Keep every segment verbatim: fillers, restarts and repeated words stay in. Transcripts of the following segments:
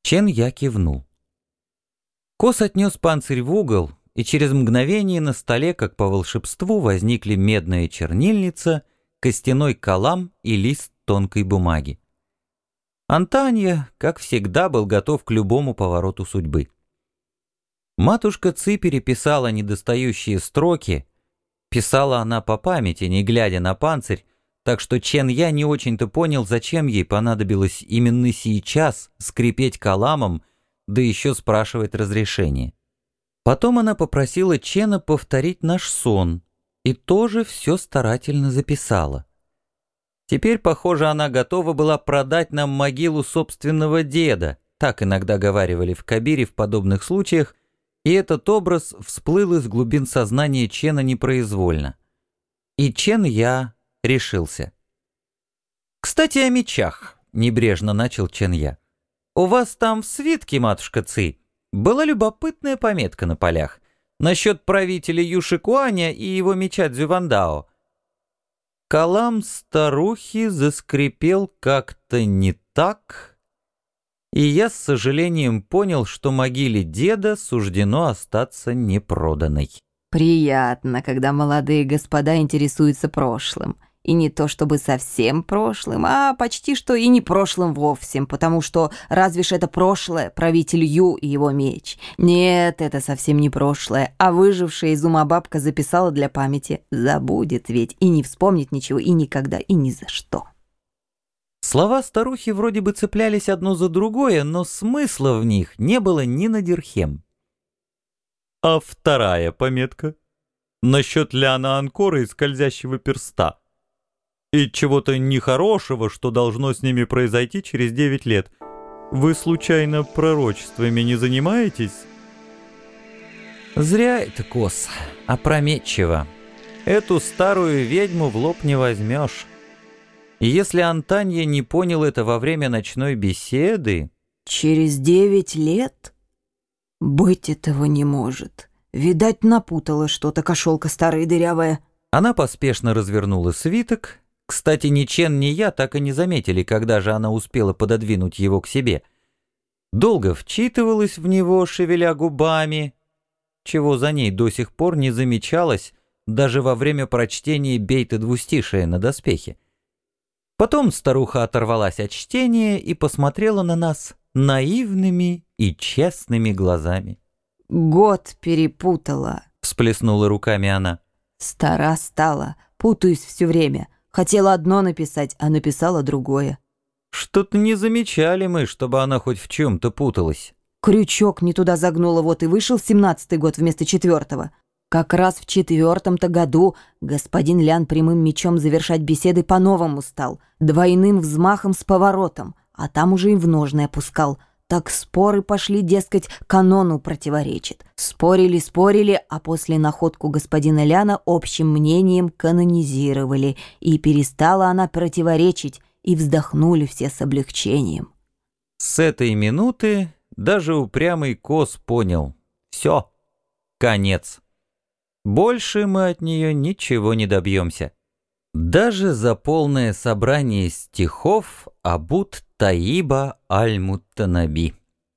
Чен Я кивнул. Кос отнес панцирь в угол, и через мгновение на столе, как по волшебству, возникли медная чернильница, костяной калам и лист тонкой бумаги. Антанья, как всегда, был готов к любому повороту судьбы. Матушка Ци переписала недостающие строки. Писала она по памяти, не глядя на панцирь, так что Чен Я не очень-то понял, зачем ей понадобилось именно сейчас скрипеть каламом, да еще спрашивать разрешение. Потом она попросила Чена повторить наш сон и тоже все старательно записала. Теперь, похоже, она готова была продать нам могилу собственного деда, так иногда говаривали в Кабире в подобных случаях, и этот образ всплыл из глубин сознания Чена непроизвольно. И Чен Я решился. «Кстати, о мечах», — небрежно начал Чен Я. «У вас там в свитке, матушка Ци, была любопытная пометка на полях насчет правителя Юшикуаня и его меча Цзювандао. Калам старухи заскрипел как-то не так, и я с сожалением понял, что могиле деда суждено остаться непроданной». Приятно, когда молодые господа интересуются прошлым. И не то чтобы совсем прошлым, а почти что и не прошлым вовсе, потому что разве ж это прошлое, правитель Ю и его меч? Нет, это совсем не прошлое, а выжившая из ума бабка записала для памяти. Забудет ведь и не вспомнит ничего и никогда, и ни за что. Слова старухи вроде бы цеплялись одно за другое, но смысла в них не было ни на дирхем. А вторая пометка насчет Ляна Анкора и скользящего перста. И чего-то нехорошего, что должно с ними произойти через девять лет. Вы, случайно, пророчествами не занимаетесь? Зря это, Кос, опрометчиво. Эту старую ведьму в лоб не возьмешь. И если Антанья не понял это во время ночной беседы... Через девять лет? Быть этого не может. Видать, напутала что-то кошелка старая дырявая. Она поспешно развернула свиток. Кстати, ни Чен, ни я так и не заметили, когда же она успела пододвинуть его к себе. Долго вчитывалась в него, шевеля губами, чего за ней до сих пор не замечалось даже во время прочтения бейта двустишия на доспехе. Потом старуха оторвалась от чтения и посмотрела на нас наивными и честными глазами. «Год перепутала», — всплеснула руками она. «Стара стала, путаюсь все время. Хотела одно написать, а написала другое». «Что-то не замечали мы, чтобы она хоть в чем-то путалась». «Крючок не туда загнула, вот и вышел семнадцатый год вместо четвертого. Как раз в четвертом-то году господин Лян прямым мечом завершать беседы по-новому стал, двойным взмахом с поворотом, а там уже и в ножны опускал. Так споры пошли, дескать, канону противоречит. Спорили, спорили, а после находку господина Ляна общим мнением канонизировали, и перестала она противоречить, и вздохнули все с облегчением». С этой минуты даже упрямый Кос понял. Все, конец. Больше мы от нее ничего не добьемся. Даже за полное собрание стихов Абут Таиба Аль-Муттанаби.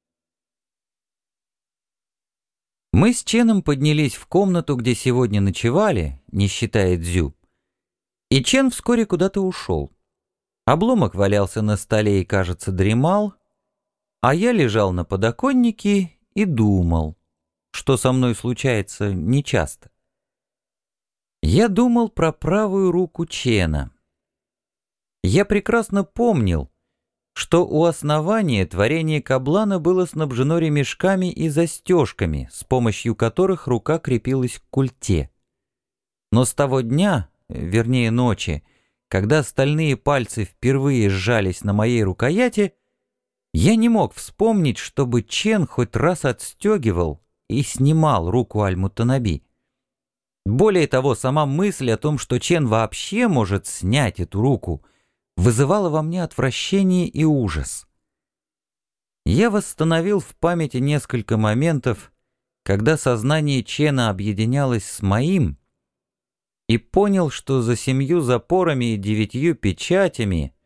Мы с Ченом поднялись в комнату, где сегодня ночевали, не считая Дзю. И Чен вскоре куда-то ушел. Обломок валялся на столе и, кажется, дремал, а я лежал на подоконнике и думал, что со мной случается нечасто. Я думал про правую руку Чена. Я прекрасно помнил, что у основания творение Каблана было снабжено ремешками и застежками, с помощью которых рука крепилась к культе. Но с того дня, вернее ночи, когда стальные пальцы впервые сжались на моей рукояти, я не мог вспомнить, чтобы Чен хоть раз отстегивал и снимал руку Аль-Муттанаби. Более того, сама мысль о том, что Чен вообще может снять эту руку, вызывала во мне отвращение и ужас. Я восстановил в памяти несколько моментов, когда сознание Чена объединялось с моим, и понял, что за семью запорами и девятью печатями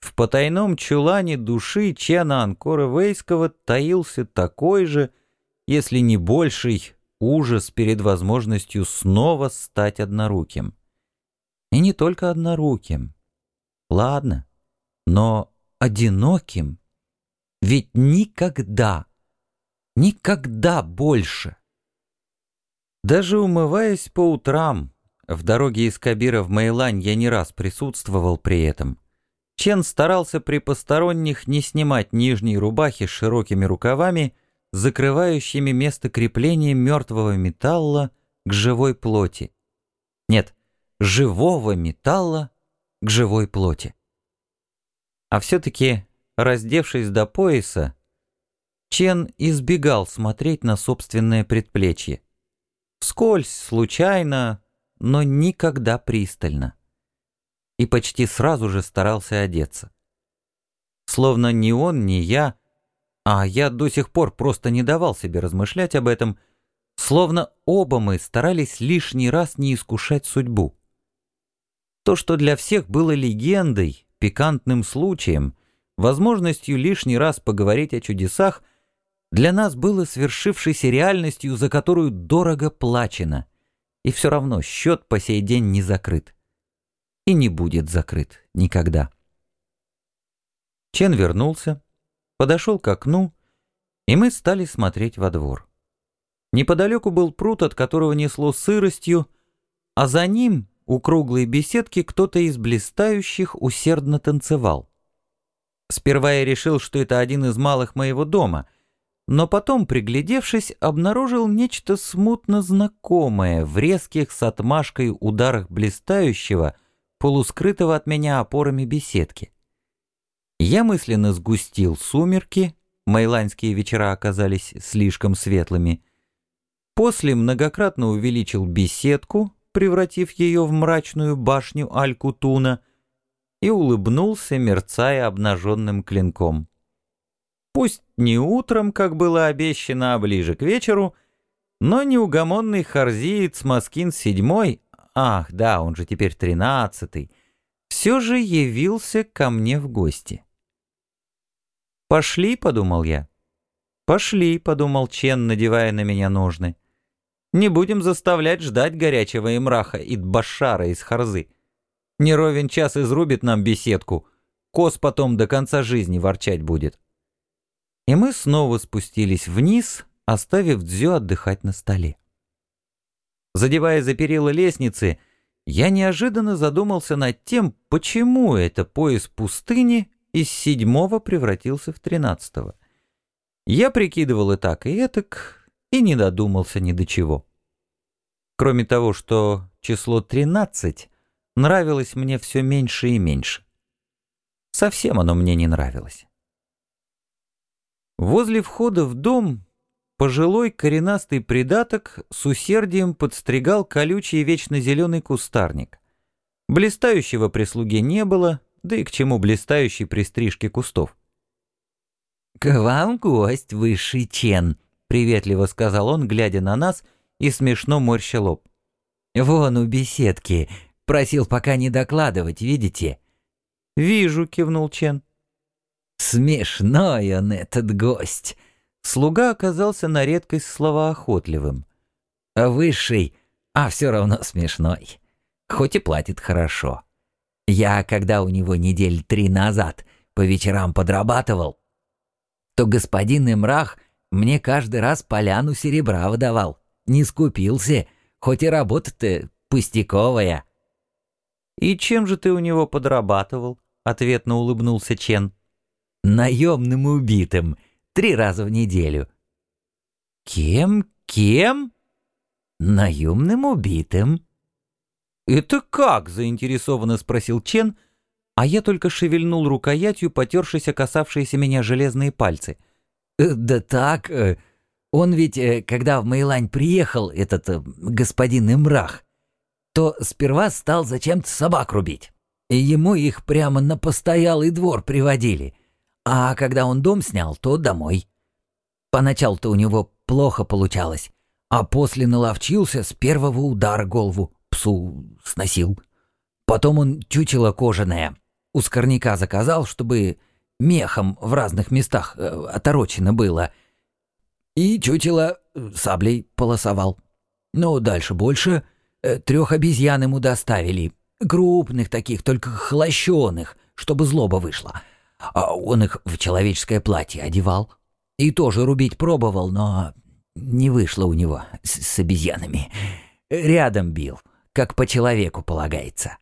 В потайном чулане души Чена Анкора Вейского таился такой же, если не больший, ужас перед возможностью снова стать одноруким. И не только одноруким. Ладно, но одиноким. Ведь никогда, никогда больше. Даже умываясь по утрам, в дороге из Кабира в Мэйлань я не раз присутствовал при этом, Чен старался при посторонних не снимать нижней рубахи с широкими рукавами, закрывающими место крепления мертвого металла к живой плоти. Нет, живого металла к живой плоти. А все-таки, раздевшись до пояса, Чен избегал смотреть на собственное предплечье. Вскользь, случайно, но никогда пристально. И почти сразу же старался одеться. Словно ни он, ни я, а я до сих пор просто не давал себе размышлять об этом, словно оба мы старались лишний раз не искушать судьбу. То, что для всех было легендой, пикантным случаем, возможностью лишний раз поговорить о чудесах, для нас было свершившейся реальностью, за которую дорого плачено, и все равно счет по сей день не закрыт. И не будет закрыт никогда. Чен вернулся, подошел к окну, и мы стали смотреть во двор. Неподалеку был пруд, от которого несло сыростью, а за ним, у круглой беседки, кто-то из блистающих усердно танцевал. Сперва я решил, что это один из малых моего дома, но потом, приглядевшись, обнаружил нечто смутно знакомое в резких с отмашкой ударах блистающего, полускрытого от меня опорами беседки. Я мысленно сгустил сумерки, мэйланьские вечера оказались слишком светлыми, после многократно увеличил беседку, превратив ее в мрачную башню Аль-Кутуна, и улыбнулся, мерцая обнаженным клинком. Пусть не утром, как было обещано, а ближе к вечеру, но неугомонный харзиец Маскин седьмой, ах, да, он же теперь тринадцатый, все же явился ко мне в гости. «Пошли», — подумал я. «Пошли», — подумал Чен, надевая на меня ножны. «Не будем заставлять ждать горячего имраха Ид-Башара из Харзы. Не ровен час изрубит нам беседку, Кос потом до конца жизни ворчать будет». И мы снова спустились вниз, оставив Дзю отдыхать на столе. Задевая за перила лестницы, я неожиданно задумался над тем, почему это пояс пустыни из седьмого превратился в тринадцатого. Я прикидывал и так, и этак, и не додумался ни до чего. Кроме того, что число тринадцать нравилось мне все меньше и меньше. Совсем оно мне не нравилось. Возле входа в дом пожилой коренастый придаток с усердием подстригал колючий вечно зеленый кустарник. Блистающего при слуге не было, да и к чему блистающий при стрижке кустов. «К вам гость, высший Чен», — приветливо сказал он, глядя на нас и смешно морща лоб. «Вон у беседки. Просил пока не докладывать, видите?» «Вижу», — кивнул Чен. «Смешной он, этот гость!» Слуга оказался на редкость словоохотливым. «А высший, а все равно смешной. Хоть и платит хорошо. Я, когда у него недель три назад по вечерам подрабатывал, то господин Имрах мне каждый раз поляну серебра выдавал. Не скупился, хоть и работа-то пустяковая». «И чем же ты у него подрабатывал?» — ответно улыбнулся Чен. «Наемным убитым. Три раза в неделю». «Кем? Кем?» «Наемным убитым». «Это как?» — заинтересованно спросил Чен, а я только шевельнул рукоятью, потершись о касавшиеся меня железные пальцы. «Да так, он ведь, когда в Мэйлань приехал, этот господин Имрах, то сперва стал зачем-то собак рубить, и ему их прямо на постоялый двор приводили. А когда он дом снял, то домой. Поначалу-то у него плохо получалось, а после наловчился, с первого удара голову псу сносил. Потом он чучело кожаное, у скорняка заказал, чтобы мехом в разных местах э, оторочено было. И чучело саблей полосовал. Ну, дальше больше. Э, трех обезьян ему доставили. Крупных таких, только хлощеных, чтобы злоба вышла. А он их в человеческое платье одевал. И тоже рубить пробовал, но не вышло у него с, с обезьянами. Рядом бил, как по человеку полагается.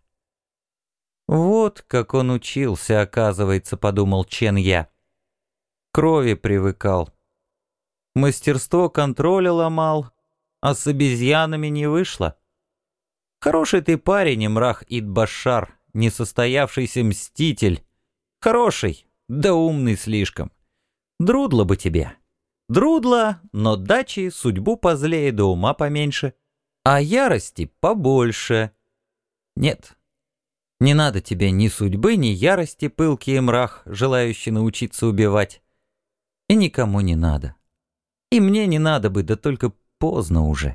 Вот как он учился, оказывается, подумал Чен Я. Крови привыкал. Мастерство контроля ломал, а с обезьянами не вышло. Хороший ты парень, Эмрах Ид-Башар, несостоявшийся мститель. Хороший, да умный слишком. Друдло бы тебе. Друдло, но дачи, судьбу позлее да ума поменьше, а ярости побольше. Нет, не надо тебе ни судьбы, ни ярости, пылкий Эмрах, желающий научиться убивать. И никому не надо. И мне не надо бы, да только поздно уже.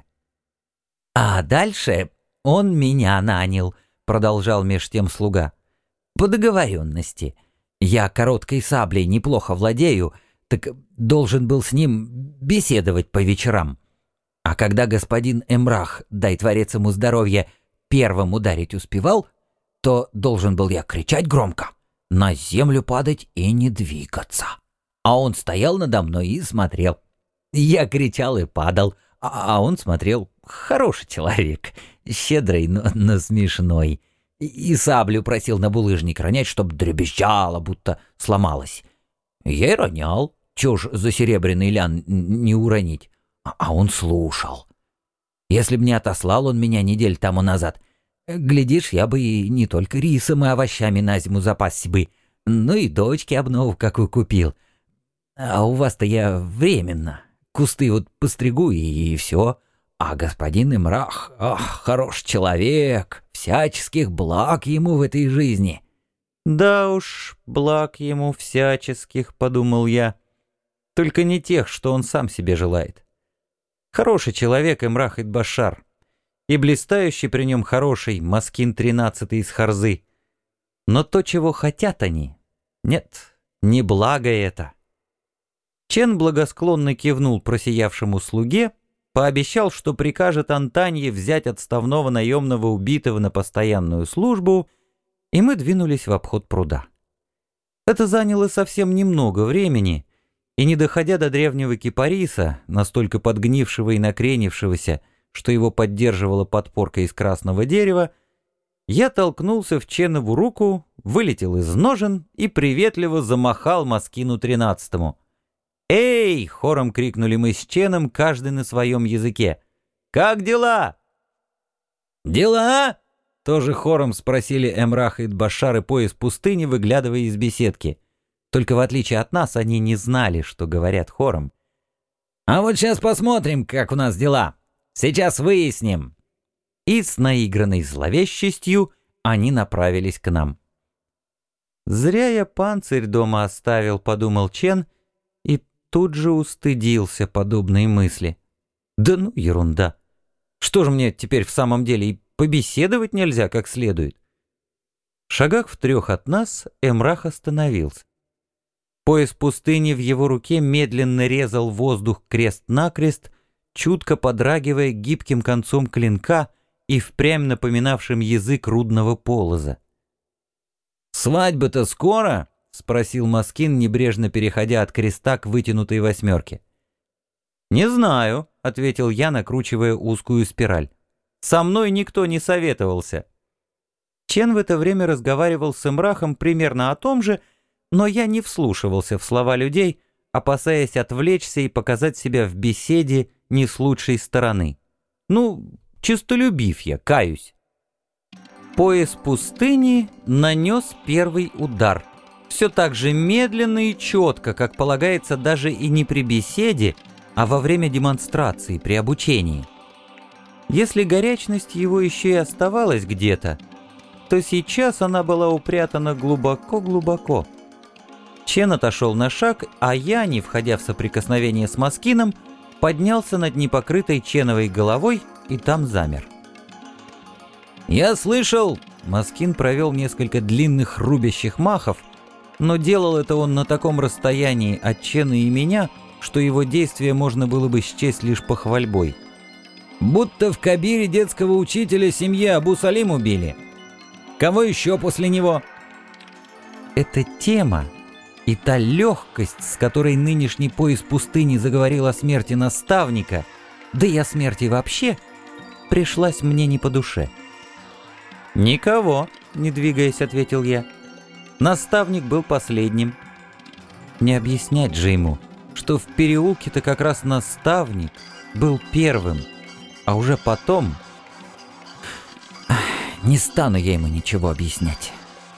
А дальше он меня нанял, продолжал меж тем слуга. По договоренности. Я короткой саблей неплохо владею, так должен был с ним беседовать по вечерам. А когда господин Эмрах, дай творец ему здоровья, первым ударить успевал, то должен был я кричать громко, на землю падать и не двигаться. А он стоял надо мной и смотрел. Я кричал и падал, а он смотрел. Хороший человек, щедрый, но, но смешной. И, и саблю просил на булыжник ронять, чтоб дребезжало, будто сломалась. Я и ронял, чё ж за серебряный лян не уронить. А, а он слушал. Если б не отослал он меня недель тому назад, глядишь, я бы и не только рисом и овощами на зиму запасся бы, но и дочке обнову какую купил. А у вас-то я временно. Кусты вот постригу и, и все. А господин Эмрах, ах, хороший человек, всяческих благ ему в этой жизни. Да уж, благ ему всяческих, подумал я, только не тех, что он сам себе желает. Хороший человек Эмрах Ид-Башар, и блистающий при нем хороший Маскин тринадцатый из Харзы. Но то, чего хотят они, нет, не благо это. Чен благосклонно кивнул просиявшему слуге, пообещал, что прикажет Антанье взять отставного наемного убитого на постоянную службу, и мы двинулись в обход пруда. Это заняло совсем немного времени, и не доходя до древнего кипариса, настолько подгнившего и накренившегося, что его поддерживала подпорка из красного дерева, я толкнулся в Ченову руку, вылетел из ножен и приветливо замахал Маскину тринадцатому. «Эй!» — хором крикнули мы с Ченом, каждый на своем языке. «Как дела?» «Дела?» — тоже хором спросили Эмрах Ид-Башар и пояс пустыни, выглядывая из беседки. Только в отличие от нас, они не знали, что говорят хором. «А вот сейчас посмотрим, как у нас дела. Сейчас выясним». И с наигранной зловещестью они направились к нам. «Зря я панцирь дома оставил», — подумал Чен, и тут же устыдился подобной мысли. «Да ну, ерунда! Что же мне теперь в самом деле, и побеседовать нельзя как следует?» В шагах в трех от нас Эмрах остановился. Пояс пустыни в его руке медленно резал воздух крест-накрест, чутко подрагивая гибким концом клинка и впрямь напоминавшим язык рудного полоза. «Свадьба-то скоро?» — спросил Маскин, небрежно переходя от креста к вытянутой восьмерке. «Не знаю», — ответил я, накручивая узкую спираль. «Со мной никто не советовался». Чен в это время разговаривал с Эмрахом примерно о том же, но я не вслушивался в слова людей, опасаясь отвлечься и показать себя в беседе не с лучшей стороны. Ну, честолюбив я, каюсь. Пояс пустыни нанес первый удар. Все так же медленно и четко, как полагается даже и не при беседе, а во время демонстрации, при обучении. Если горячность его еще и оставалась где-то, то сейчас она была упрятана глубоко-глубоко. Чен отошел на шаг, а я, не входя в соприкосновение с Маскином, поднялся над непокрытой Ченовой головой и там замер. «Я слышал, Маскин провел несколько длинных рубящих махов, но делал это он на таком расстоянии от Чена и меня, что его действия можно было бы счесть лишь похвальбой. Будто в Кабире детского учителя семьи Абу Салим убили. Кого еще после него? Эта тема и та легкость, с которой нынешний пояс пустыни заговорил о смерти наставника, да и о смерти вообще, пришлась мне не по душе. «Никого», — не двигаясь, ответил я. Наставник был последним. Не объяснять же ему, что в переулке-то как раз наставник был первым, а уже потом... Не стану я ему ничего объяснять.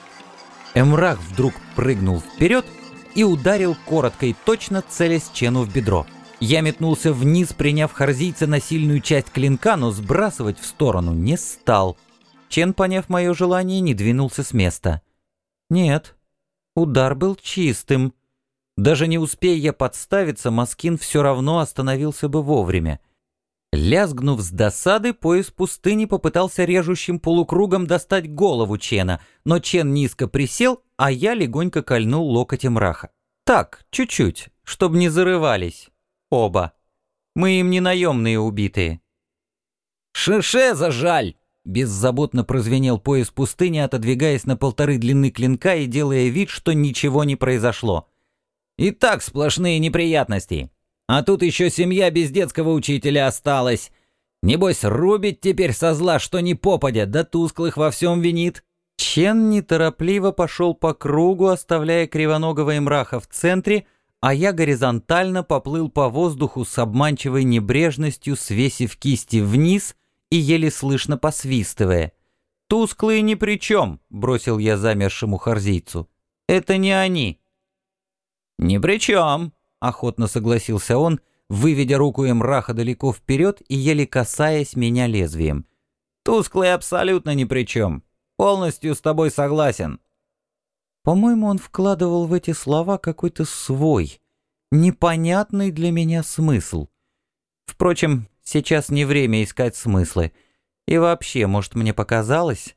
Эмрах вдруг прыгнул вперед и ударил коротко и точно, целясь Чену в бедро. Я метнулся вниз, приняв харзийца на сильную часть клинка, но сбрасывать в сторону не стал. Чен, поняв мое желание, не двинулся с места. Нет, удар был чистым. Даже не успея я подставиться, Маскин все равно остановился бы вовремя. Лязгнув с досады, пояс пустыни попытался режущим полукругом достать голову Чена, но Чен низко присел, а я легонько кольнул локоть Эмраха. Так, чуть-чуть, чтобы не зарывались. Оба. Мы им не наемные убитые. «Шише зажаль!» — беззаботно прозвенел пояс пустыни, отодвигаясь на полторы длины клинка и делая вид, что ничего не произошло. «И так сплошные неприятности. А тут еще семья без детского учителя осталась. Небось, рубит теперь со зла, что не попадя, да тусклых во всем винит». Чен неторопливо пошел по кругу, оставляя кривоногого Эмраха в центре, а я горизонтально поплыл по воздуху с обманчивой небрежностью, свесив кисти вниз и еле слышно посвистывая. «Тусклые ни при чем», — бросил я замершему харзийцу. «Это не они». «Ни при чем», — охотно согласился он, выведя руку Эмраха далеко вперед и еле касаясь меня лезвием. «Тусклые абсолютно ни при чем. Полностью с тобой согласен». По-моему, он вкладывал в эти слова какой-то свой, непонятный для меня смысл. Впрочем, сейчас не время искать смыслы. И вообще, может, мне показалось?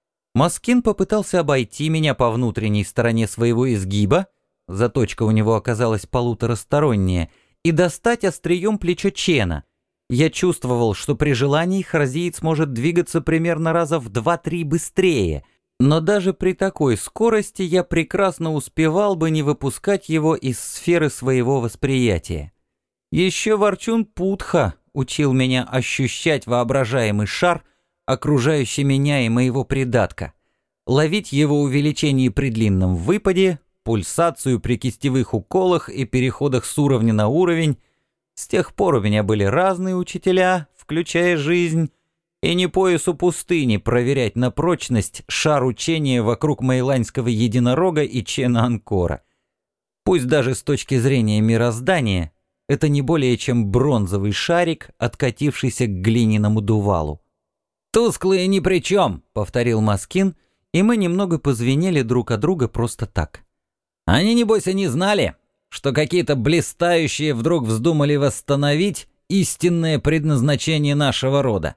Маскин попытался обойти меня по внутренней стороне своего изгиба, заточка у него оказалась полуторасторонняя, и достать острием плечо Чена. Я чувствовал, что при желании харзиец может двигаться примерно раза в два-три быстрее, но даже при такой скорости я прекрасно успевал бы не выпускать его из сферы своего восприятия. Еще Ворчун Путха учил меня ощущать воображаемый шар, окружающий меня и моего придатка, ловить его увеличение при длинном выпаде, пульсацию при кистевых уколах и переходах с уровня на уровень. С тех пор у меня были разные учителя, включая жизнь, и не поясу пустыни проверять на прочность шар учения вокруг Мейланского единорога и Чена Анкора. Пусть даже с точки зрения мироздания это не более чем бронзовый шарик, откатившийся к глиняному дувалу. «Тусклые ни при чем», — повторил Маскин, и мы немного позвенели друг от друга просто так. «Они, небось, и не знали, что какие-то блистающие вдруг вздумали восстановить истинное предназначение нашего рода.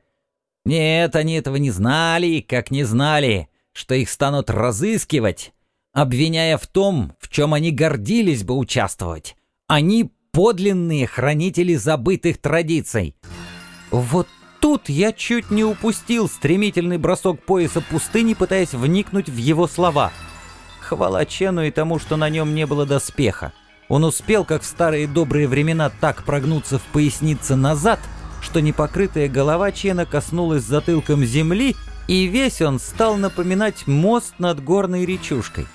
Нет, они этого не знали, как не знали, что их станут разыскивать, обвиняя в том, в чем они гордились бы участвовать. Они подлинные хранители забытых традиций». Вот тут я чуть не упустил стремительный бросок пояса пустыни, пытаясь вникнуть в его слова. Хвала Чену и тому, что на нем не было доспеха. Он успел, как в старые добрые времена, так прогнуться в пояснице назад, что непокрытая голова Чена коснулась затылком земли, и весь он стал напоминать мост над горной речушкой.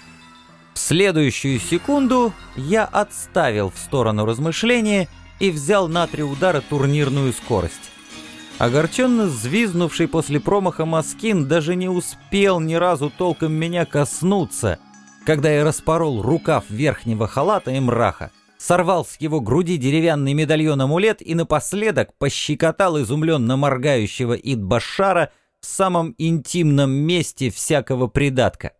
В следующую секунду я отставил в сторону размышления и взял на три удара турнирную скорость. Огорченно взвизгнувший после промаха Маскин даже не успел ни разу толком меня коснуться, когда я распорол рукав верхнего халата Эмраха, сорвал с его груди деревянный медальон-амулет и напоследок пощекотал изумленно моргающего Ид-Башара в самом интимном месте всякого придатка.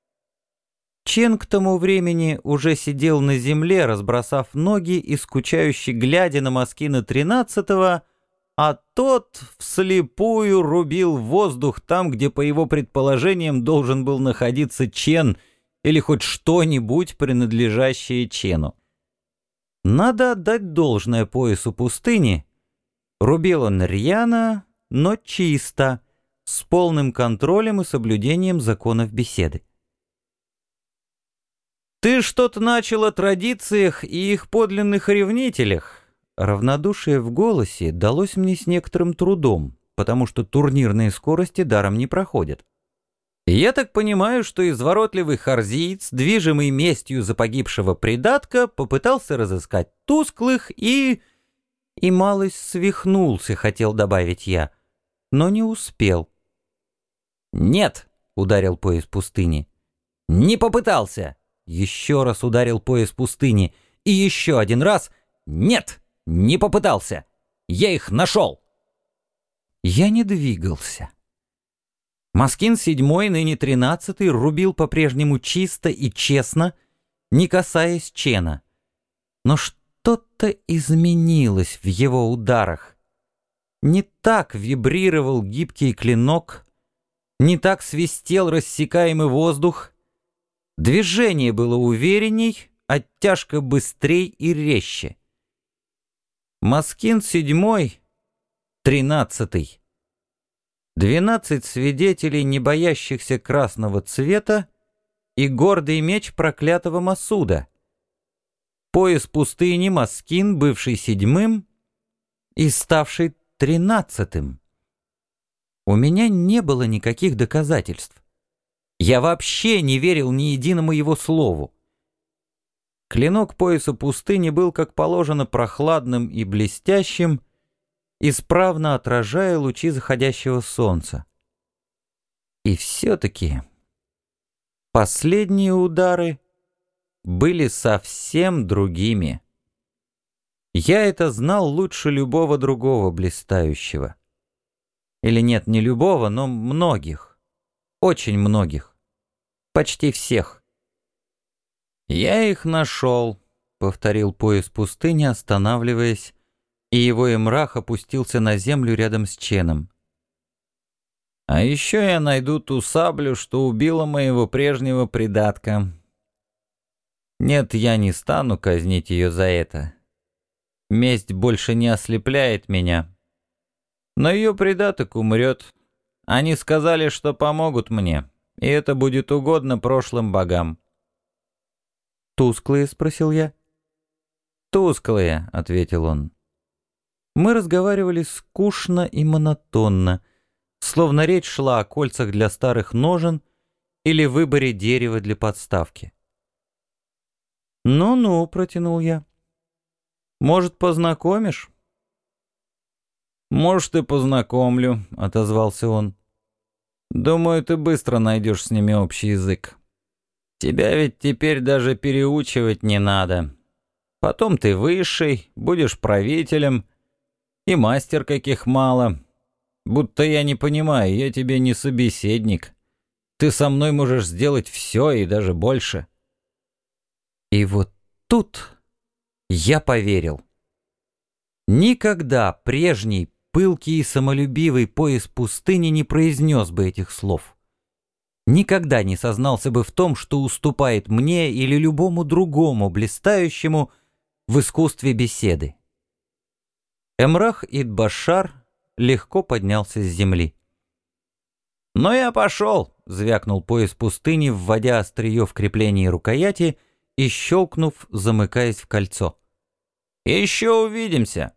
Чен к тому времени уже сидел на земле, разбросав ноги и скучающе глядя на Маскина тринадцатого, а тот вслепую рубил воздух там, где, по его предположениям, должен был находиться чен или хоть что-нибудь, принадлежащее чену. Надо отдать должное поясу пустыни. Рубил он рьяно, но чисто, с полным контролем и соблюдением законов беседы. «Ты что-то начал о традициях и их подлинных ревнителях». Равнодушие в голосе далось мне с некоторым трудом, потому что турнирные скорости даром не проходят. Я так понимаю, что изворотливый харзиец, движимый местью за погибшего придатка, попытался разыскать тусклых и... и малость свихнулся, хотел добавить я, но не успел. «Нет!» — ударил пояс пустыни. «Не попытался!» — еще раз ударил пояс пустыни. И еще один раз «Нет!» Не попытался. Я их нашел. Я не двигался. Маскин седьмой, ныне тринадцатый, рубил по-прежнему чисто и честно, не касаясь чена. Но что-то изменилось в его ударах. Не так вибрировал гибкий клинок, не так свистел рассекаемый воздух. Движение было уверенней, оттяжка быстрей и резче. Маскин седьмой, тринадцатый. Двенадцать свидетелей, не боящихся красного цвета, и гордый меч проклятого Масуда. Пояс пустыни Маскин, бывший седьмым и ставший тринадцатым. У меня не было никаких доказательств. Я вообще не верил ни единому его слову. Клинок пояса пустыни был, как положено, прохладным и блестящим, исправно отражая лучи заходящего солнца. И все-таки последние удары были совсем другими. Я это знал лучше любого другого блистающего. Или нет, не любого, но многих, очень многих, почти всех. «Я их нашел», — повторил пояс пустыни, останавливаясь, и его эмрах опустился на землю рядом с ченом. «А еще я найду ту саблю, что убила моего прежнего придатка. Нет, я не стану казнить ее за это. Месть больше не ослепляет меня. Но ее придаток умрет. Они сказали, что помогут мне, и это будет угодно прошлым богам». «Тусклые?» — спросил я. «Тусклые», — ответил он. Мы разговаривали скучно и монотонно, словно речь шла о кольцах для старых ножен или выборе дерева для подставки. «Ну-ну», — протянул я. «Может, познакомишь?» «Может, и познакомлю», — отозвался он. «Думаю, ты быстро найдешь с ними общий язык. Тебя ведь теперь даже переучивать не надо. Потом ты высший, будешь правителем, и мастер каких мало. Будто я не понимаю, я тебе не собеседник. Ты со мной можешь сделать все и даже больше». И вот тут я поверил. Никогда прежний пылкий и самолюбивый пояс пустыни не произнес бы этих слов. Никогда не сознался бы в том, что уступает мне или любому другому блистающему в искусстве беседы. Эмрах ид-Башар легко поднялся с земли. «Но я пошел», — звякнул пояс пустыни, вводя острие в крепление рукояти и щелкнув, замыкаясь в кольцо. «Еще увидимся».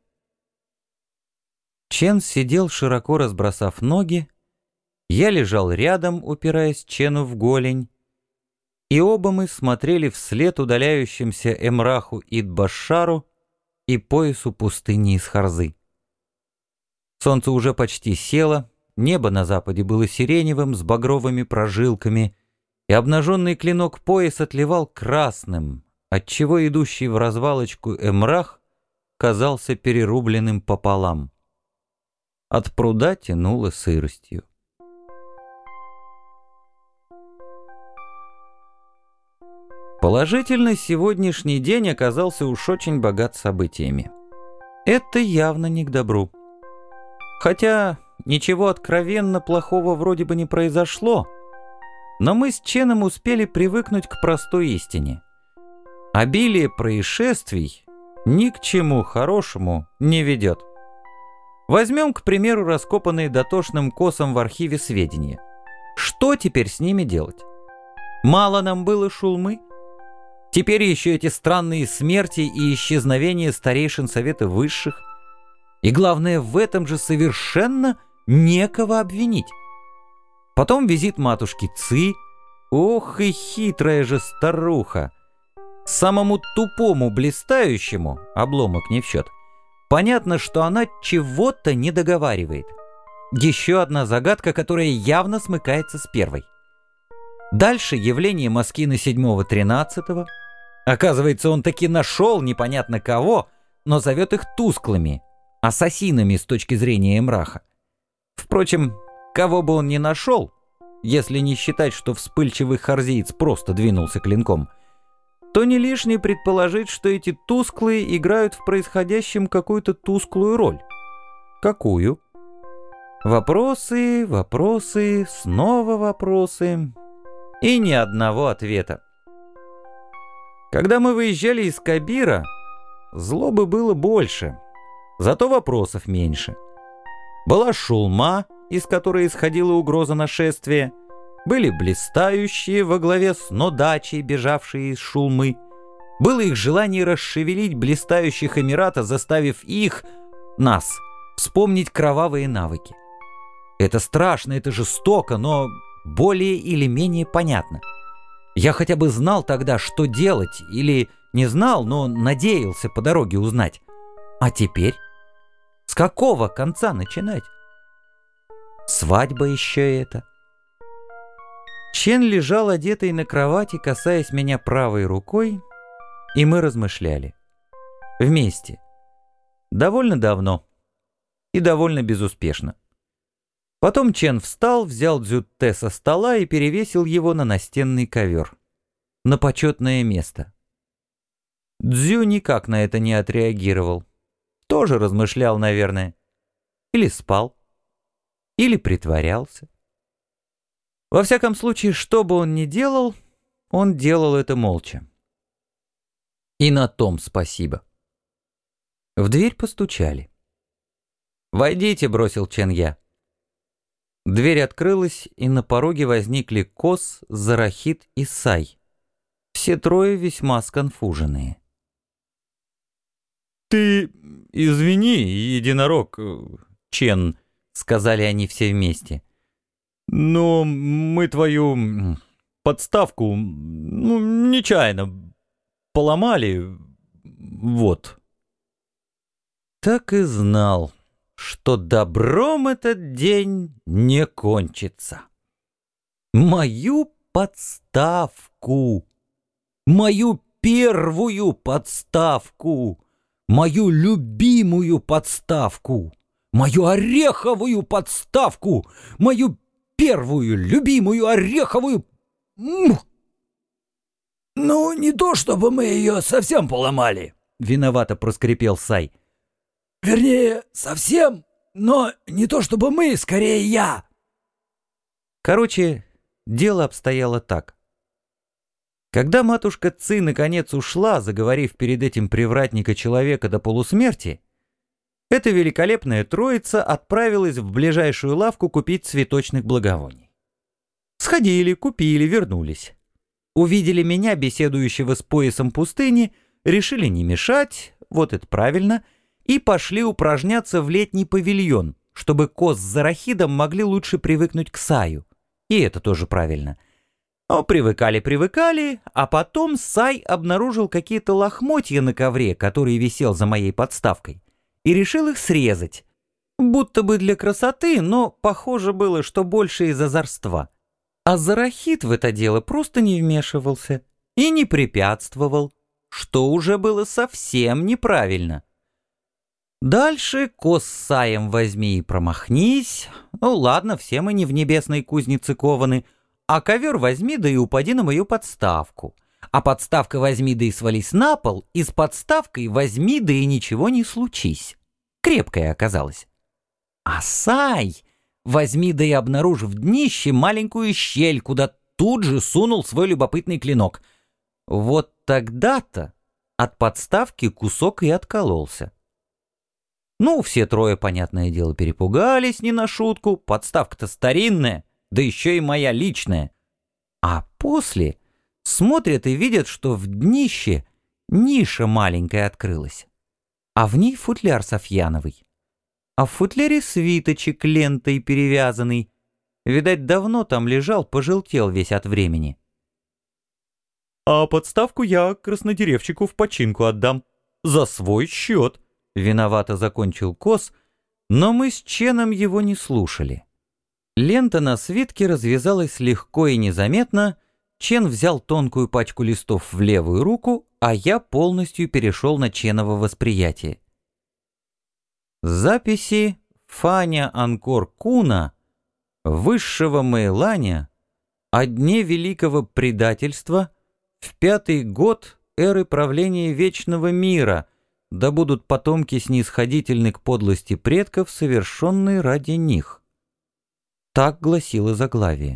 Чен сидел, широко разбросав ноги, я лежал рядом, упираясь Чену в голень, и оба мы смотрели вслед удаляющимся Эмраху ид-Башару и поясу пустыни из Харзы. Солнце уже почти село, небо на западе было сиреневым с багровыми прожилками, и обнаженный клинок пояс отливал красным, отчего идущий в развалочку Эмрах казался перерубленным пополам. От пруда тянуло сыростью. Положительно, сегодняшний день оказался уж очень богат событиями. Это явно не к добру. Хотя ничего откровенно плохого вроде бы не произошло, но мы с Ченом успели привыкнуть к простой истине. Обилие происшествий ни к чему хорошему не ведет. Возьмем, к примеру, раскопанные дотошным косом в архиве сведения. Что теперь с ними делать? Мало нам было шулмы? Теперь еще эти странные смерти и исчезновения старейшин Совета Высших. И главное, в этом же совершенно некого обвинить. Потом визит матушки Ци. Ох и хитрая же старуха. Самому тупому блистающему, обломок не в счет, понятно, что она чего-то не договаривает. Еще одна загадка, которая явно смыкается с первой. Дальше явление Москины седьмого тринадцатого. Оказывается, он таки нашел непонятно кого, но зовет их тусклыми, ассасинами с точки зрения Эмраха. Впрочем, кого бы он ни нашел, если не считать, что вспыльчивый харзиец просто двинулся клинком, то не лишне предположить, что эти тусклые играют в происходящем какую-то тусклую роль. Какую? Вопросы, вопросы, снова вопросы. И ни одного ответа. Когда мы выезжали из Кабира, злобы было больше, зато вопросов меньше. Была шулма, из которой исходила угроза нашествия. Были блистающие во главе с Нодачей, бежавшие из шулмы. Было их желание расшевелить блистающих Эмирата, заставив их, нас, вспомнить кровавые навыки. Это страшно, это жестоко, но более или менее понятно. Я хотя бы знал тогда, что делать, или не знал, но надеялся по дороге узнать. А теперь? С какого конца начинать? Свадьба еще это. Чен лежал одетый на кровати, касаясь меня правой рукой, и мы размышляли. Вместе. Довольно давно. И довольно безуспешно. Потом Чен встал, взял дзюдте со стола и перевесил его на настенный ковер. На почетное место. Дзю никак на это не отреагировал. Тоже размышлял, наверное. Или спал. Или притворялся. Во всяком случае, что бы он ни делал, он делал это молча. И на том спасибо. В дверь постучали. «Войдите», — бросил Чен Я. Дверь открылась, и на пороге возникли Кос, Зарахит и Сай. Все трое весьма сконфуженные. «Ты извини, единорог, Чен», — сказали они все вместе. «Но мы твою подставку, ну, нечаянно поломали, вот». Так и знал, что добром этот день не кончится. Мою подставку, мою первую подставку, мою любимую подставку, мою ореховую подставку, мою первую любимую ореховую... Мух! «Ну, не то чтобы мы ее совсем поломали», — виновато проскрипел Сай. «Вернее, совсем, но не то чтобы мы, скорее я». Короче, дело обстояло так. Когда матушка Ци наконец ушла, заговорив перед этим привратника человека до полусмерти, эта великолепная троица отправилась в ближайшую лавку купить цветочных благовоний. Сходили, купили, вернулись. Увидели меня, беседующего с поясом пустыни, решили не мешать, вот это правильно, и пошли упражняться в летний павильон, чтобы Кос с Зарахидом могли лучше привыкнуть к Саю. И это тоже правильно. Но привыкали-привыкали, а потом Сай обнаружил какие-то лохмотья на ковре, который висел за моей подставкой, и решил их срезать. Будто бы для красоты, но похоже было, что больше из озорства. А Зарахид в это дело просто не вмешивался и не препятствовал, что уже было совсем неправильно. Дальше Кос с Саем возьми и промахнись. Ну ладно, все мы не в небесной кузнице кованы. А ковер возьми да и упади на мою подставку. А подставка возьми да и свались на пол, и с подставкой возьми да и ничего не случись. Крепкая оказалась. А Сай, возьми да и обнаружь в днище маленькую щель, куда тут же сунул свой любопытный клинок. Вот тогда-то от подставки кусок и откололся. Ну, все трое, понятное дело, перепугались не на шутку, подставка-то старинная, да еще и моя личная. А после смотрят и видят, что в днище ниша маленькая открылась, а в ней футляр софьяновый. А в футляре свиточек лентой перевязанный. Видать, давно там лежал, пожелтел весь от времени. «А подставку я краснодеревчику в починку отдам. За свой счет», — виновато закончил Кос, но мы с Ченом его не слушали. Лента на свитке развязалась легко и незаметно, Чен взял тонкую пачку листов в левую руку, а я полностью перешел на Ченово восприятие. Записи Фаня Анкор Куна, высшего Мэйланя, о дне великого предательства в пятый год эры правления вечного мира, да будут потомки снисходительны к подлости предков, совершенной ради них. Так гласило заглавие.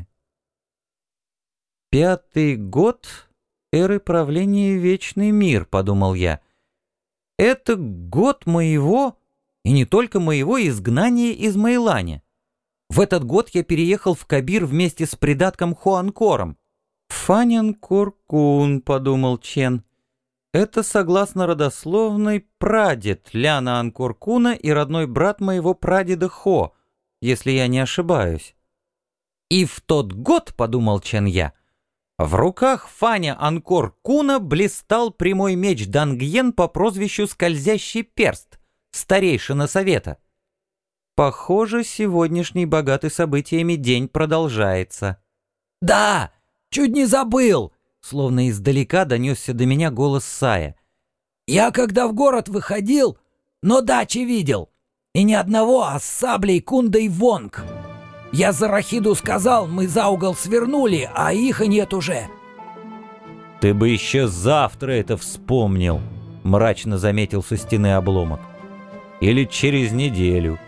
«Пятый год эры правления вечный мир», — подумал я. «Это год моего, и не только моего, изгнания из Мэйланя. В этот год я переехал в Кабир вместе с придатком Хуанкором». «Фанянкор-кун», — подумал Чен. «Это, согласно родословной, прадед Ляна Анкор-куна и родной брат моего прадеда Хо, если я не ошибаюсь». «И в тот год, — подумал Чен я, — в руках Фаня Анкор-куна блистал прямой меч Дангьен по прозвищу Скользящий перст, старейшина совета. Похоже, сегодняшний богатый событиями день продолжается». «Да, чуть не забыл!» Словно издалека донесся до меня голос Сая. «Я когда в город выходил, но дачи видел. И не одного, а с саблей Кундой Вонг. Я за Рахиду сказал, мы за угол свернули, а их и нет уже». «Ты бы еще завтра это вспомнил», — мрачно заметил со стены обломок. «Или через неделю».